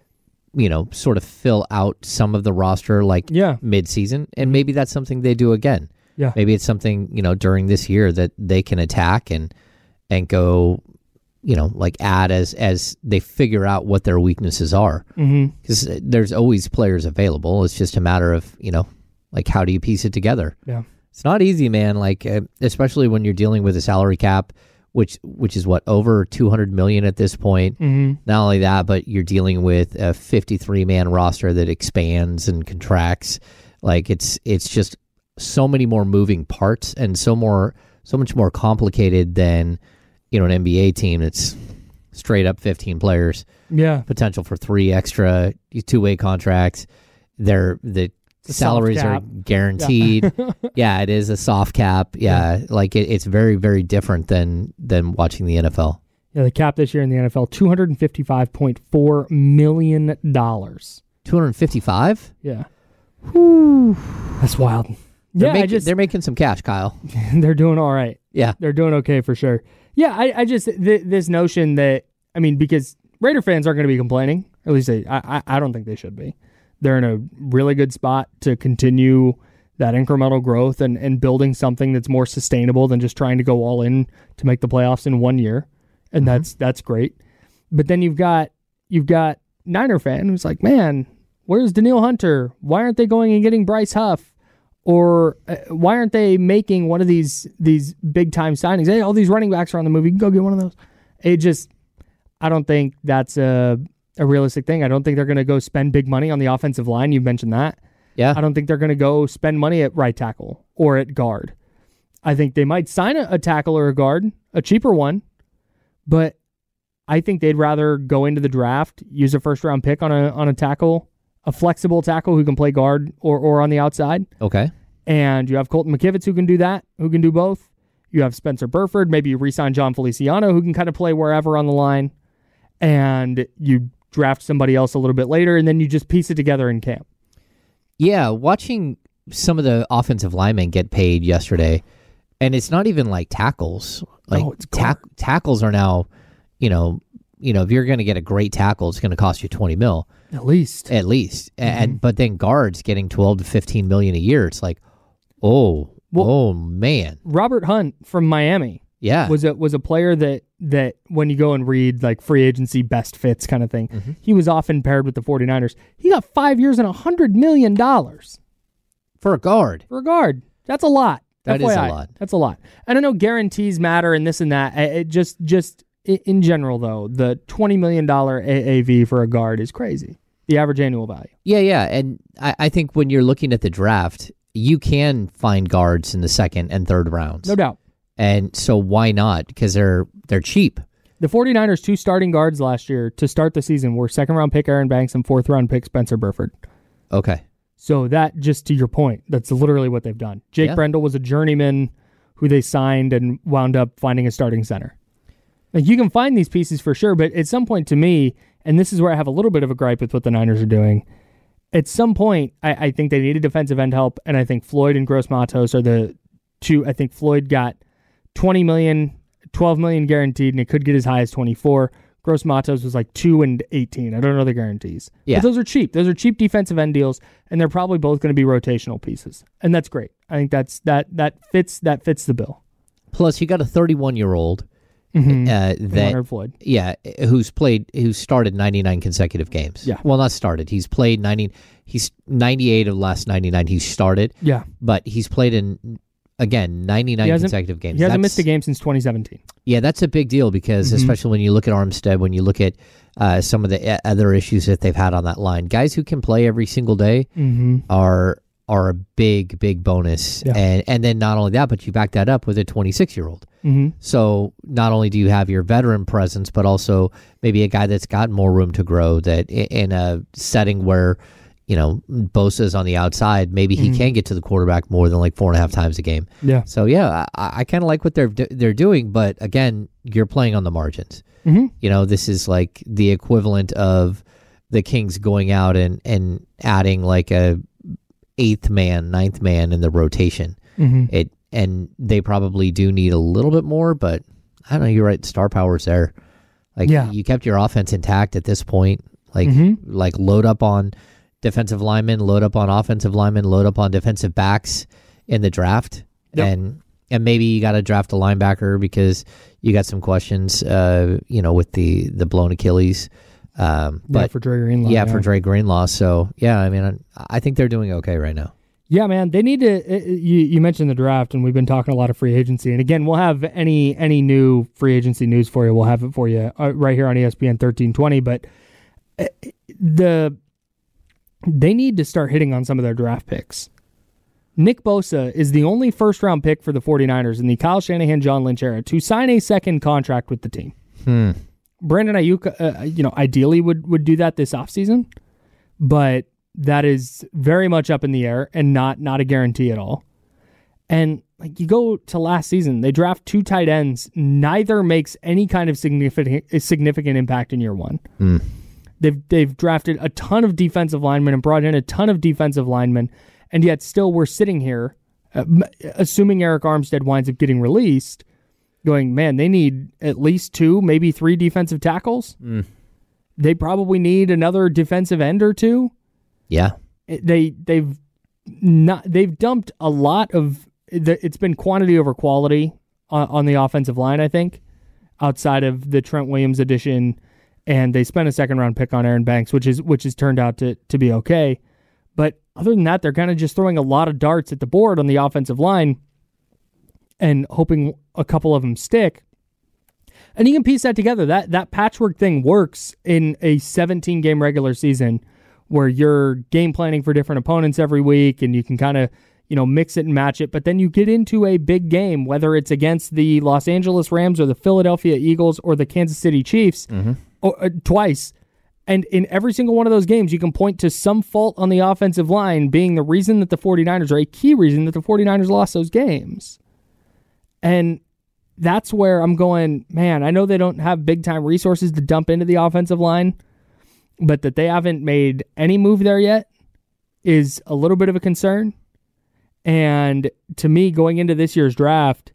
you know, sort of fill out some of the roster like yeah. mid-season, and maybe that's something they do again. Yeah. Maybe it's something, you know, during this year that they can attack and and go, you know, like add as as they figure out what their weaknesses are. Because mm-hmm. there's always players available. It's just a matter of, you know, like how do you piece it together? Yeah. It's not easy, man. Like, uh, especially when you're dealing with a salary cap, which which is what, over two hundred million dollars at this point. Mm-hmm. Not only that, but you're dealing with a fifty-three man roster that expands and contracts. Like it's it's just so many more moving parts and so more so much more complicated than, you know, an N B A team that's straight up fifteen players. Yeah. Potential for three extra two-way contracts. They're the salaries are guaranteed. Yeah. Yeah, it is a soft cap. Yeah, yeah. like it, it's very, very different than than watching the N F L. Yeah, the cap this year in the N F L, two hundred fifty-five point four million dollars. two hundred fifty-five? Yeah. Whew. That's wild. They're yeah, making, I just, they're making some cash, Kyle. They're doing all right. Yeah. They're doing okay for sure. Yeah, I, I just, th- this notion that, I mean, because Raider fans aren't going to be complaining, or at least they, I, I don't think they should be. They're in a really good spot to continue that incremental growth and, and building something that's more sustainable than just trying to go all in to make the playoffs in one year. And mm-hmm. that's that's great. But then you've got you've got Niner fan who's like, man, where's Danielle Hunter? Why aren't they going and getting Bryce Huff? Or uh, why aren't they making one of these these big time signings? Hey, all these running backs are on the move. You can go get one of those. It just, I don't think that's a a realistic thing. I don't think they're going to go spend big money on the offensive line. You mentioned that. Yeah. I don't think they're going to go spend money at right tackle or at guard. I think they might sign a, a tackle or a guard, a cheaper one, but I think they'd rather go into the draft, use a first round pick on a on a tackle, a flexible tackle who can play guard or, or on the outside. Okay. And you have Colton McKivitz who can do that, who can do both. You have Spencer Burford. Maybe you re-sign John Feliciano who can kind of play wherever on the line. And you draft somebody else a little bit later, and then you just piece it together in camp. Yeah, watching some of the offensive linemen get paid yesterday, and it's not even like tackles. Like oh, it's ta- tackles are now, you know, you know, if you're going to get a great tackle, it's going to cost you twenty mil at least. At least, mm-hmm. and but then guards getting twelve to fifteen million a year. It's like, oh, well, oh man. Robert Hunt from Miami. Yeah, was a was a player that that when you go and read like free agency best fits kind of thing, mm-hmm. he was often paired with the 49ers. He got five years and one hundred million dollars. For a guard. For a guard. That's a lot. That F Y I. is a lot. That's a lot. And I know guarantees matter and this and that. It just, just in general, though, the twenty million dollars A A V for a guard is crazy. the average annual value. Yeah, yeah. And I, I think when you're looking at the draft, you can find guards in the second and third rounds. No doubt. And so why not? Because they're they're cheap. The 49ers' two starting guards last year to start the season were second-round pick Aaron Banks and fourth-round pick Spencer Burford. Okay. So that, just to your point, that's literally what they've done. Jake Yeah. Brendel was a journeyman who they signed and wound up finding a starting center. Like, you can find these pieces for sure, but at some point to me, and this is where I have a little bit of a gripe with what the Niners are doing, at some point, I, I think they needed defensive end help, and I think Floyd and Gross Matos are the two. I think Floyd got twenty million dollars, twelve million dollars guaranteed, and it could get as high as twenty-four. Gross Matos was like two and eighteen. I don't know the guarantees. Yeah. But those are cheap. Those are cheap defensive end deals, and they're probably both going to be rotational pieces. And that's great. I think that's that that fits that fits the bill. Plus, you got a thirty-one-year-old Mm-hmm. uh, that Leonard Floyd. Yeah, who's played who's started ninety-nine consecutive games. Yeah. Well, not started. He's played ninety he's ninety-eight of the last ninety-nine he's started. Yeah. But he's played in again ninety-nine consecutive games. He hasn't That's- missed a game since twenty seventeen. Yeah, that's a big deal because Mm-hmm. especially when you look at Armstead, when you look at uh, some of the other issues that they've had on that line, guys who can play every single day Mm-hmm. are are a big, big bonus. Yeah. And and then not only that, but you back that up with a twenty-six-year-old. Mm-hmm. So not only do you have your veteran presence, but also maybe a guy that's got more room to grow, that i- in a setting where, you know, Bosa's on the outside, maybe he Mhm. can get to the quarterback more than like four and a half times a game. Yeah. So yeah, I, I kind of like what they're do- they're doing, but again, you're playing on the margins. Mm-hmm. You know, this is like the equivalent of the Kings going out and, and adding like a eighth man, ninth man in the rotation. Mm-hmm. It and they probably do need a little bit more, but I don't know. You're right. Star power's there. Like Yeah. you kept your offense intact at this point. Like Mhm. like load up on defensive linemen, load up on offensive linemen, load up on defensive backs in the draft, Yep. and and maybe you got to draft a linebacker because you got some questions. Uh, you know, with the the blown Achilles. Um, Yeah, but for Dre Greenlaw. yeah, for Dre Greenlaw. So yeah, I mean, I, I think they're doing okay right now. Yeah, man, they need to. Uh, you you mentioned the draft, and we've been talking a lot of free agency. And again, we'll have any any new free agency news for you. We'll have it for you uh, right here on E S P N thirteen twenty. But uh, the they need to start hitting on some of their draft picks. Nick Bosa is the only first round pick for the 49ers in the Kyle Shanahan, John Lynch era to sign a second contract with the team. Hmm. Brandon Ayuk, uh, you know, ideally would would do that this offseason, but that is very much up in the air and not not a guarantee at all. And like you go to last season, they draft two tight ends. Neither makes any kind of significant significant impact in year one. Mm. They've they've drafted a ton of defensive linemen and brought in a ton of defensive linemen, and yet still we're sitting here, uh, assuming Eric Armstead winds up getting released, going, man, they need at least two, maybe three defensive tackles. Mm. They probably need another defensive end or two. Yeah. They they've not they've dumped a lot of. It's been quantity over quality on, on the offensive line, I think, outside of the Trent Williams addition, and they spent a second round pick on Aaron Banks, which is which has turned out to to be okay. But other than that, they're kind of just throwing a lot of darts at the board on the offensive line and hoping a couple of them stick. And you can piece that together. That that patchwork thing works in a seventeen game regular season where you're game planning for different opponents every week and you can kind of, you know, mix it and match it. But then you get into a big game, whether it's against the Los Angeles Rams or the Philadelphia Eagles or the Kansas City Chiefs, Mm-hmm. or, uh, twice. And in every single one of those games, you can point to some fault on the offensive line being the reason that the 49ers, or a key reason that the 49ers lost those games. And that's where I'm going, man, I know they don't have big-time resources to dump into the offensive line, but that they haven't made any move there yet is a little bit of a concern. And to me, going into this year's draft,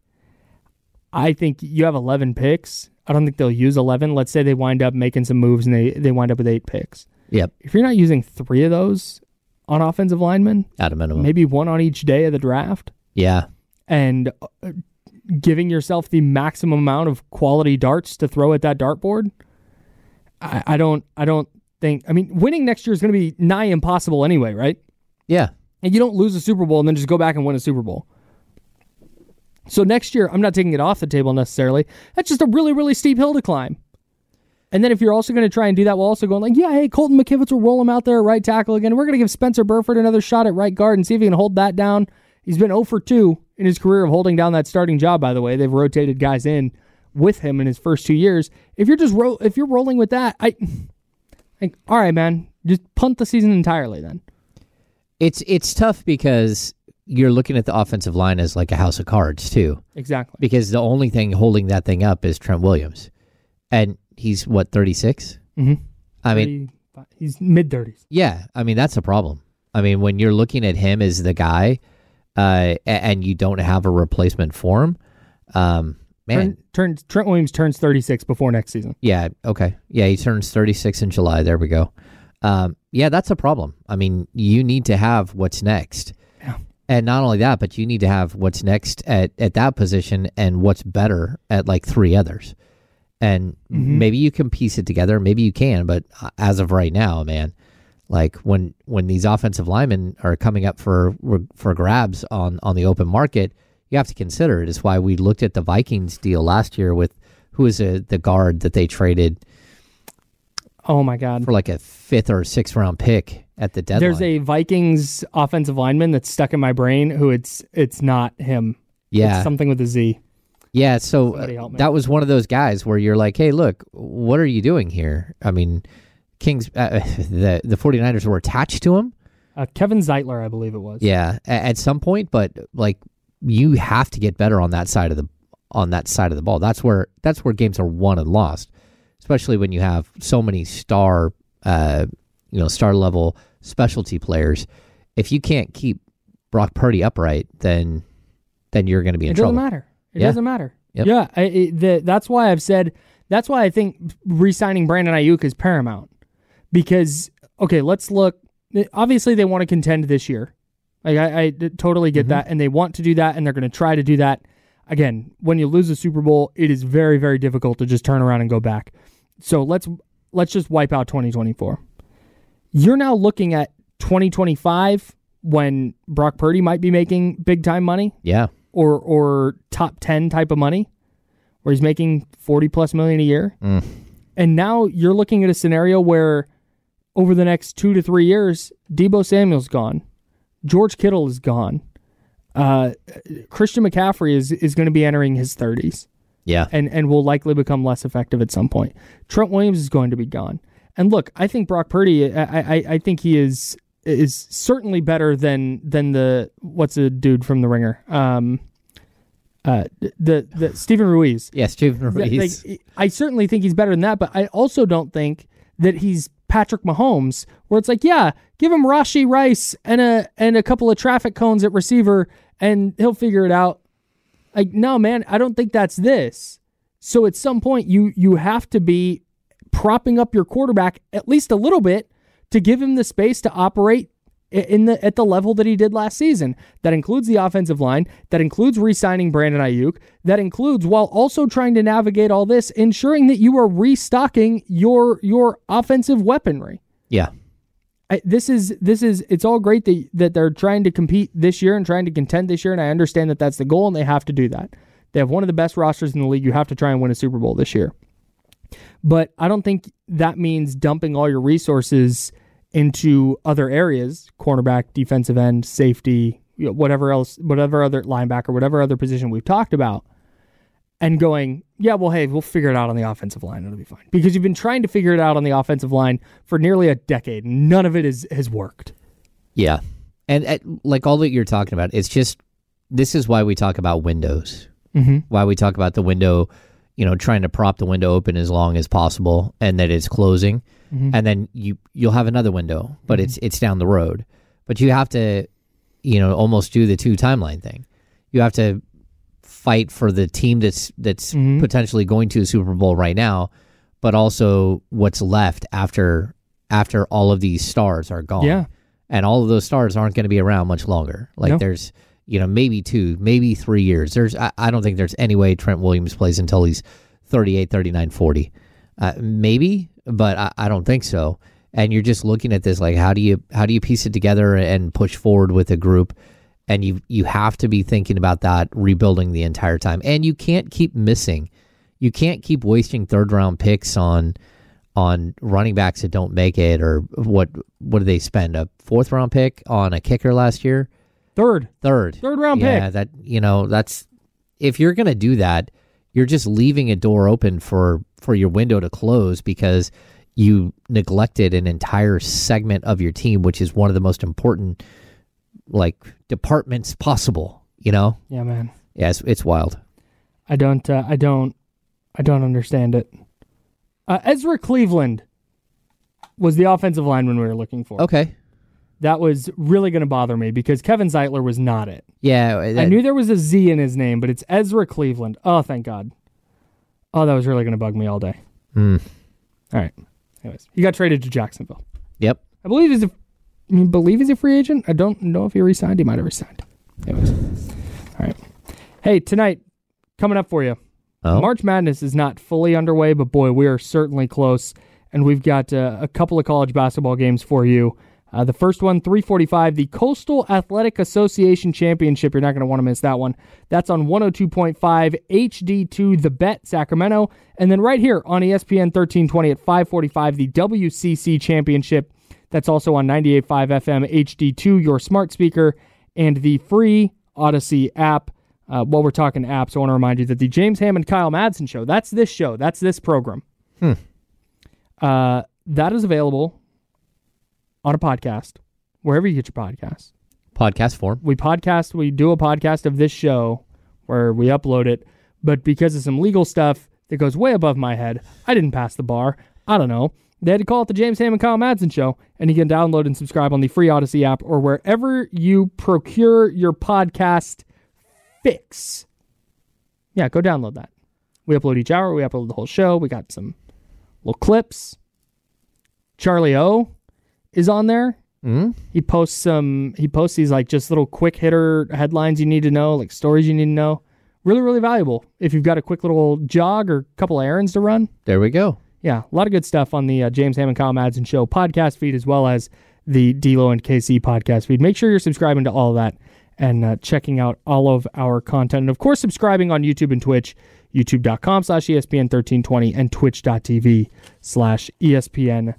I think you have eleven picks. I don't think they'll use eleven. Let's say they wind up making some moves and they, they wind up with eight picks. Yep. If you're not using three of those on offensive linemen, At a minimum. maybe one on each day of the draft, Yeah. and uh, giving yourself the maximum amount of quality darts to throw at that dartboard, I, I don't I don't think, I mean, winning next year is going to be nigh impossible anyway, right? Yeah. And you don't lose a Super Bowl and then just go back and win a Super Bowl. So next year, I'm not taking it off the table necessarily. That's just a really, really steep hill to climb. And then if you're also going to try and do that, we're also going like, yeah, hey, Colton McKivitz will roll him out there at right tackle again. We're going to give Spencer Burford another shot at right guard and see if he can hold that down. He's been zero for two in his career of holding down that starting job, by the way. They've rotated guys in with him in his first two years. If you're just ro- if you're rolling with that, I like, all right, man, just punt the season entirely then. It's it's tough because you're looking at the offensive line as like a house of cards too. Exactly. Because the only thing holding that thing up is Trent Williams. And he's what, thirty-six? Mm-hmm. I mean, he's mid-thirties. Yeah, I mean, that's a problem. I mean, when you're looking at him as the guy uh, and you don't have a replacement for him, um, man. Turn, turn, Trent Williams turns thirty-six before next season. Yeah, okay. Yeah, he turns thirty-six in July. There we go. Um, yeah, that's a problem. I mean, you need to have what's next. Yeah. And not only that, but you need to have what's next at, at that position and what's better at like three others. And mm-hmm. maybe you can piece it together. Maybe you can. But as of right now, man, like when when these offensive linemen are coming up for for grabs on, on the open market, you have to consider it. It's why we looked at the Vikings deal last year with who is a, the guard that they traded. Oh, my God. For like a fifth or sixth round pick at the deadline. There's a Vikings offensive lineman that's stuck in my brain who it's it's not him. Yeah. It's something with a Z. Yeah, so uh, that was one of those guys where you're like, hey, look, what are you doing here? I mean, Kings, uh, the, the 49ers were attached to him. Uh, Kevin Zeitler, I believe it was. Yeah, at, at some point, but like you have to get better on that side of the on that side of the ball. That's where that's where games are won and lost, especially when you have so many star, uh, you know, star level specialty players. If you can't keep Brock Purdy upright, then then you're going to be in it trouble. It doesn't matter. It yeah. doesn't matter. Yep. Yeah, I, it, the, that's why I've said, that's why I think re-signing Brandon Ayuk is paramount. Because, okay, let's look. Obviously, they want to contend this year. Like I, I totally get mm-hmm. that, and they want to do that, and they're going to try to do that. Again, when you lose a Super Bowl, it is very, very difficult to just turn around and go back. So let's let's just wipe out twenty twenty-four. You're now looking at twenty twenty-five when Brock Purdy might be making big-time money. Yeah. Or or top ten type of money, where he's making forty plus million a year. Mm. And now you're looking at a scenario where over the next two to three years, Deebo Samuel's gone. George Kittle is gone. Uh, Christian McCaffrey is, is going to be entering his thirties. Yeah. And, and will likely become less effective at some point. Trent Williams is going to be gone. And look, I think Brock Purdy, I, I, I think he is... is certainly better than than the what's a dude from The Ringer, um, uh, the the Stephen Ruiz. Yeah, Stephen Ruiz. Like, I certainly think he's better than that, but I also don't think that he's Patrick Mahomes, where it's like, yeah, give him Rashee Rice and a and a couple of traffic cones at receiver, and he'll figure it out. Like, no, man, I don't think that's this. So at some point, you you have to be propping up your quarterback at least a little bit to give him the space to operate in the at the level that he did last season. That includes the offensive line. That includes re-signing Brandon Ayuk. That includes, while also trying to navigate all this, ensuring that you are restocking your your offensive weaponry. Yeah. I, this is this is it's all great that that they're trying to compete this year and trying to contend this year, and I understand that that's the goal, and they have to do that. They have one of the best rosters in the league. You have to try and win a Super Bowl this year. But I don't think that means dumping all your resources into other areas, cornerback, defensive end, safety, you know, whatever else, whatever other linebacker, whatever other position we've talked about, and going, yeah, well, hey, we'll figure it out on the offensive line. It'll be fine. Because you've been trying to figure it out on the offensive line for nearly a decade. None of it is, has worked. Yeah. And at, like all that you're talking about, it's just, this is why we talk about windows. Mm-hmm. Why we talk about the window, you know, trying to prop the window open as long as possible and that it's closing. Mm-hmm. And then you, you'll have another window, but mm-hmm. it's it's down the road. But you have to, you know, almost do the two timeline thing. You have to fight for the team that's that's mm-hmm. potentially going to the Super Bowl right now, but also what's left after after all of these stars are gone. Yeah. And all of those stars aren't going to be around much longer. Like no. there's, you know, maybe two, maybe three years. There's, I, I don't think there's any way Trent Williams plays until he's thirty-eight, thirty-nine, forty. Uh, maybe, but I, I don't think so. And you're just looking at this like, how do you how do you piece it together and push forward with a group? And you you have to be thinking about that, rebuilding the entire time. And you can't keep missing. You can't keep wasting third round picks on on running backs that don't make it, or what what did they spend? A fourth round pick on a kicker last year? Third. Third. Third round yeah, pick. that, you know, that's, if you're going to do that, you're just leaving a door open for, for your window to close because you neglected an entire segment of your team, which is one of the most important, like, departments possible, you know? Yeah, man. Yeah, it's, it's wild. I don't, uh, I don't, I don't understand it. Uh, Ezra Cleveland was the offensive lineman we were looking for. Okay. That was really going to bother me because Kevin Zeitler was not it. Yeah. That, I knew there was a Z in his name, but it's Ezra Cleveland. Oh, thank God. Oh, that was really going to bug me all day. Mm. All right. Anyways, he got traded to Jacksonville. Yep. I believe he's a, I believe he's a free agent. I don't know if he re-signed. He might have re-signed. Anyways. All right. Hey, tonight, coming up for you. Oh. March Madness is not fully underway, but boy, we are certainly close. And we've got uh, a couple of college basketball games for you. Uh, the first one, three forty-five, the Coastal Athletic Association Championship. You're not going to want to miss that one. That's on one oh two point five H D two, The Bet, Sacramento. And then right here on E S P N thirteen twenty at five forty-five, the W C C Championship. That's also on ninety-eight point five F M H D two, your smart speaker, and the free Odyssey app. Uh, while we're talking apps, I want to remind you that the James Hammond Kyle Madsen show, that's this show, that's this program. Hmm. Uh, that is available on a podcast, wherever you get your podcasts. Podcast form. We podcast, we do a podcast of this show where we upload it, but because of some legal stuff that goes way above my head, I didn't pass the bar. I don't know. They had to call it the James Hammond Kyle Madsen show, and you can download and subscribe on the free Odyssey app or wherever you procure your podcast fix. Yeah, go download that. We upload each hour. We upload the whole show. We got some little clips. Charlie O is on there. Mm-hmm. He posts some. He posts these like just little quick hitter headlines you need to know, like stories you need to know. Really, really valuable if you've got a quick little jog or a couple of errands to run. There we go. Yeah, a lot of good stuff on the uh, James Hammond Kyle Madsen show podcast feed as well as the D-Lo and K C podcast feed. Make sure you're subscribing to all of that and uh, checking out all of our content. And, of course, subscribing on YouTube and Twitch, youtube.com slash ESPN 1320 and twitch.tv slash ESPN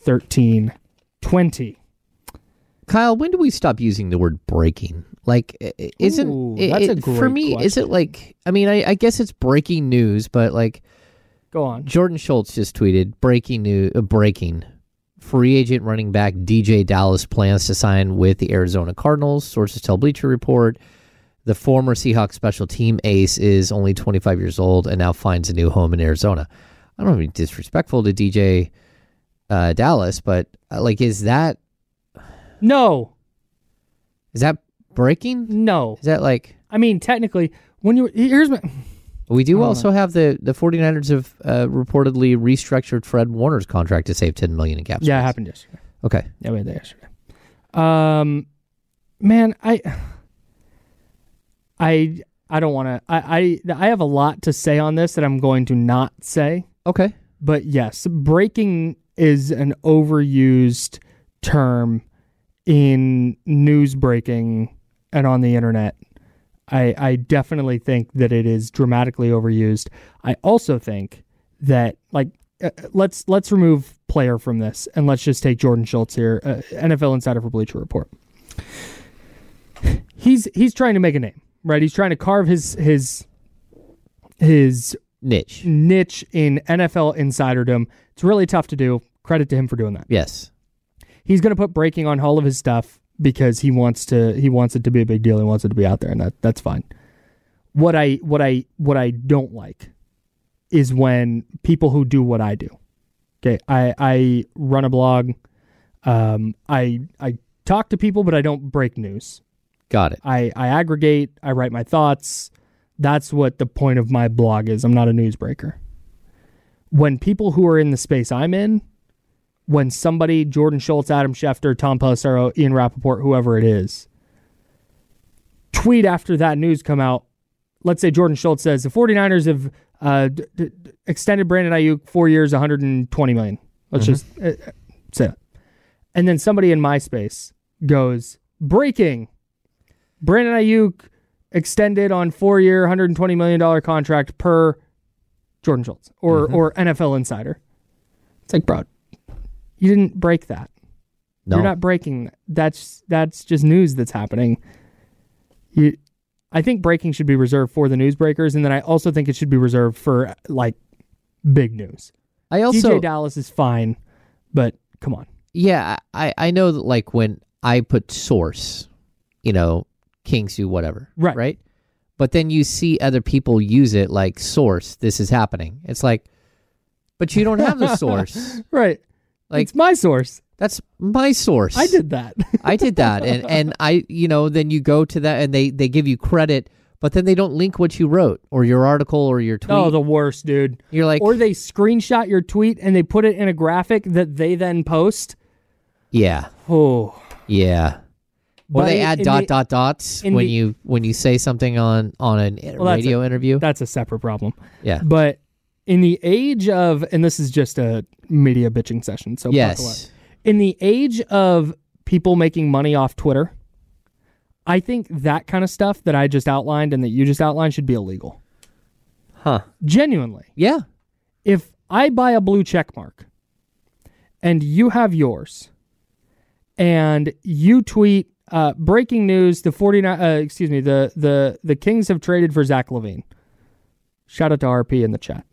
1320. Kyle, when do we stop using the word breaking? Like, isn't Ooh, it, that's a it, great for me, question. is it like, I mean, I, I guess it's breaking news, but like, go on. Jordan Schultz just tweeted, breaking news, uh, breaking. Free agent running back D J Dallas plans to sign with the Arizona Cardinals. Sources tell Bleacher Report. The former Seahawks special team ace is only twenty-five years old and now finds a new home in Arizona. I don't want to be disrespectful to D J uh, Dallas, but uh, like, is that No. is that breaking? No. Is that like, I mean, technically, when you here's my... we do I also have the, the 49ers have uh, reportedly restructured Fred Warner's contract to save ten million dollars in cap space. Yeah, it happened yesterday. Okay. Yeah, we had that yesterday. Um, man, I, I, I don't want to. I, I, I have a lot to say on this that I'm going to not say. Okay. But yes, breaking is an overused term in news breaking and on the internet. I, I definitely think that it is dramatically overused. I also think that, like, uh, let's let's remove player from this, and let's just take Jordan Schultz here, uh, N F L insider for Bleacher Report. He's he's trying to make a name, right? He's trying to carve his his his niche niche in N F L insiderdom. It's really tough to do. Credit to him for doing that. Yes. He's going to put breaking on all of his stuff because he wants to he wants it to be a big deal. He wants it to be out there, and that that's fine. What I what I what I don't like is when people who do what I do. Okay, I I run a blog. Um, I I talk to people, but I don't break news. Got it. I I aggregate. I write my thoughts. That's what the point of my blog is. I'm not a newsbreaker. When people who are in the space I'm in, when somebody, Jordan Schultz, Adam Schefter, Tom Pelissero, Ian Rappaport, whoever it is, tweet after that news come out, let's say Jordan Schultz says, the 49ers have uh, d- d- extended Brandon Ayuk four years, one hundred twenty million dollars. Let's mm-hmm. just uh, say that. And then somebody in my space goes, breaking, Brandon Ayuk extended on four-year, one hundred twenty million dollars contract per Jordan Schultz or, mm-hmm. or N F L Insider. It's like, bro, you didn't break that. No. You're not breaking. That's that's just news that's happening. You, I think breaking should be reserved for the newsbreakers, and then I also think it should be reserved for like big news. I also D J Dallas is fine, but come on. Yeah, I I know that like when I put source, you know, Kings do whatever, right? Right. But then you see other people use it like source. This is happening. It's like, but you don't have the source, right? Like it's my source. That's my source. I did that. I did that. And and I, you know, then you go to that and they, they give you credit, but then they don't link what you wrote or your article or your tweet. Oh, the worst, dude. You're like, or they screenshot your tweet and they put it in a graphic that they then post. Yeah. Oh. Yeah. Or But they in- add in dot the- dot dots in when the- you when you say something on on a Well, that's radio a- interview. That's a separate problem. Yeah. But in the age of, and this is just a media bitching session, so Yes. buckle up. In the age of people making money off Twitter, I think that kind of stuff that I just outlined and that you just outlined should be illegal. Huh. Genuinely. Yeah. If I buy a blue check mark and you have yours and you tweet uh, breaking news, the forty-nine uh, excuse me, the the the Kings have traded for Zach LaVine. Shout out to R P in the chat.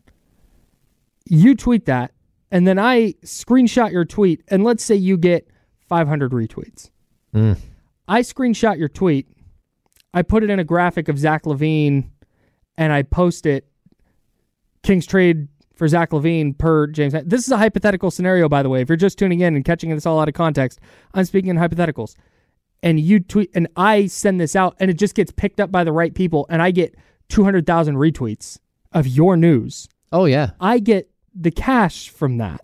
You tweet that, and then I screenshot your tweet, and let's say you get five hundred retweets. Mm. I screenshot your tweet, I put it in a graphic of Zach LaVine, and I post it, Kings trade for Zach LaVine per James. This is a hypothetical scenario, by the way. If you're just tuning in and catching this all out of context, I'm speaking in hypotheticals. And you tweet, and I send this out, and it just gets picked up by the right people, and I get two hundred thousand retweets of your news. Oh, yeah. I get the cash from that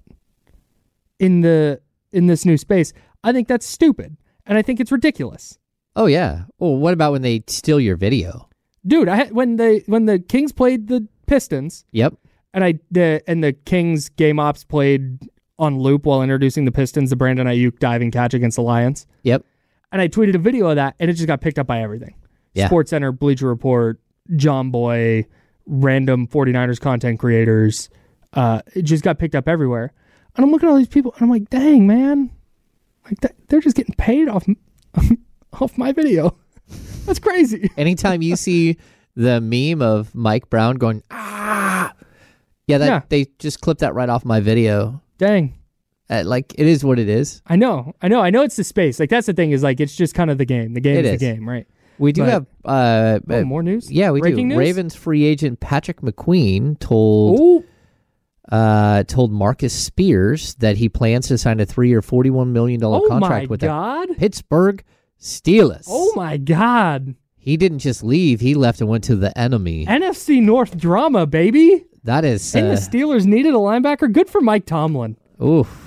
in the in this new space. I think that's stupid, and I think it's ridiculous. Oh, yeah. Well, what about when they steal your video? Dude, I had, when the when the Kings played the Pistons, Yep. and I the and the Kings game ops played on loop while introducing the Pistons, the Brandon Ayuk diving catch against the Lions. Yep. And I tweeted a video of that, and it just got picked up by everything. Yeah. SportsCenter, Bleacher Report, John Boy, random 49ers content creators. Uh, it just got picked up everywhere. And I'm looking at all these people, and I'm like, dang, man. Like that, they're just getting paid off, off my video. That's crazy. Anytime you see the meme of Mike Brown going, ah, yeah, that Yeah. they just clipped that right off my video. Dang. Uh, like, it is what it is. I know. I know. I know it's the space. Like, that's the thing is, like, it's just kind of the game. The game It is, is. the game, right? We do But- have uh, Oh, uh, more news? Yeah, we Breaking do. news? Ravens free agent Patrick McQueen told Ooh. uh, told Marcus Spears that he plans to sign a three-year, forty-one million dollars Oh, contract my with God. the Pittsburgh Steelers. Oh, my God. He didn't just leave; he left and went to the enemy. N F C North drama, baby. That is, And uh, the Steelers needed a linebacker. Good for Mike Tomlin. oof.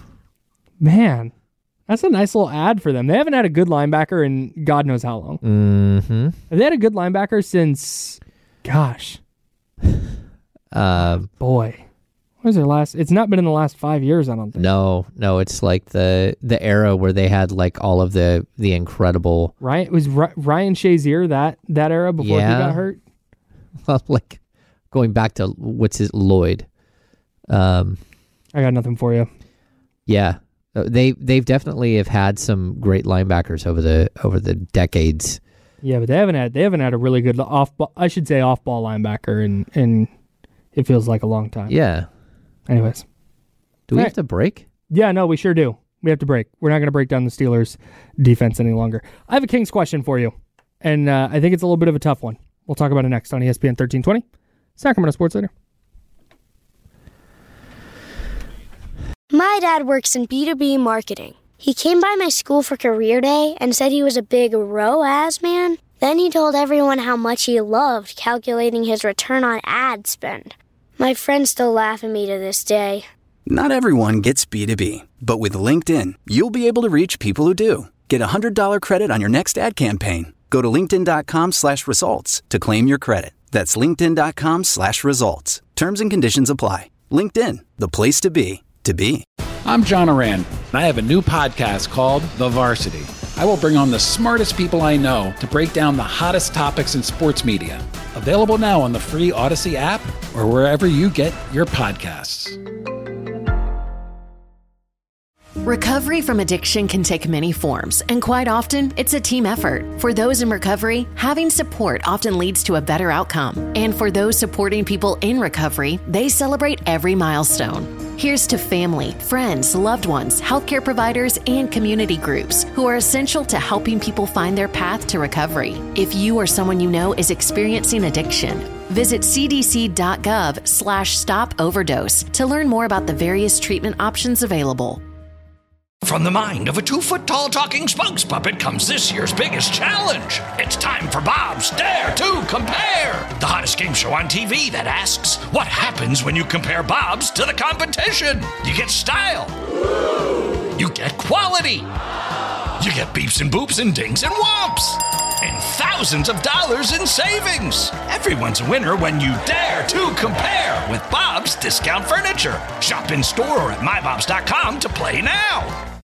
Man, that's a nice little ad for them. They haven't had a good linebacker in God knows how long. Mm-hmm. Have they had a good linebacker since, gosh, Um, boy. What was their last? It's not been in the last five years, I don't think. no, no, it's like the the era where they had like all of the the incredible, Right? It was Ry- Ryan Shazier that, that era before Yeah. he got hurt. like going back to what's his Lloyd. Um, I got nothing for you. yeah, Uh, they they've definitely have had some great linebackers over the over the decades. Yeah, but they haven't had they haven't had a really good off ball, I should say off ball linebacker in in it feels like a long time. Yeah. Anyways. Do we All have right. to break? Yeah, no, we sure do. We have to break. We're not going to break down the Steelers' defense any longer. I have a Kings question for you, and uh, I think it's a little bit of a tough one. We'll talk about it next on E S P N thirteen twenty, Sacramento Sports Leader. My dad works in B two B marketing. He came by my school for career day and said he was a big R O A S man. Then he told everyone how much he loved calculating his return on ad spend. My friends still laugh at me to this day. Not everyone gets B two B, but with LinkedIn, you'll be able to reach people who do. Get a one hundred dollars credit on your next ad campaign. Go to linkedin.com slash results to claim your credit. That's linkedin.com slash results. Terms and conditions apply. LinkedIn, the place to be, to be. I'm John Oran, and I have a new podcast called The Varsity. I will bring on the smartest people I know to break down the hottest topics in sports media. Available now on the free Odyssey app or wherever you get your podcasts. Recovery from addiction can take many forms, and quite often, it's a team effort. For those in recovery, having support often leads to a better outcome. And for those supporting people in recovery, they celebrate every milestone. Here's to family, friends, loved ones, healthcare providers, and community groups who are essential to helping people find their path to recovery. If you or someone you know is experiencing addiction, visit cdc.gov slash stop overdose to learn more about the various treatment options available. From the mind of a two-foot-tall talking spokes puppet comes this year's biggest challenge. It's time for Bob's Dare to Compare, the hottest game show on T V that asks, what happens when you compare Bob's to the competition? You get style. You get quality. You get beeps and boops and dings and whomps. And thousands of dollars in savings. Everyone's a winner when you dare to compare with Bob's Discount Furniture. Shop in store or at my bobs dot com to play now.